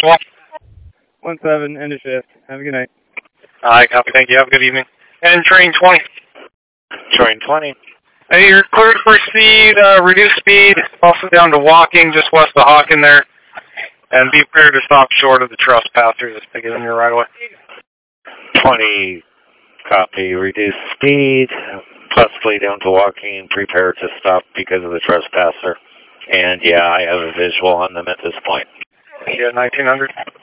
visual. 1-7, end of shift. Have a good night. Alright, copy, thank you. Have a good evening. And train 20. Train 20. Hey, you're clear to proceed, reduce speed, also down to walking just west of Hawken there. And be prepared to stop short of the trespassers that's picking in your right away. 20, copy, reduce speed, possibly down to walking, prepare to stop because of the trespasser. And yeah, I have a visual on them at this point. Yeah, 1900.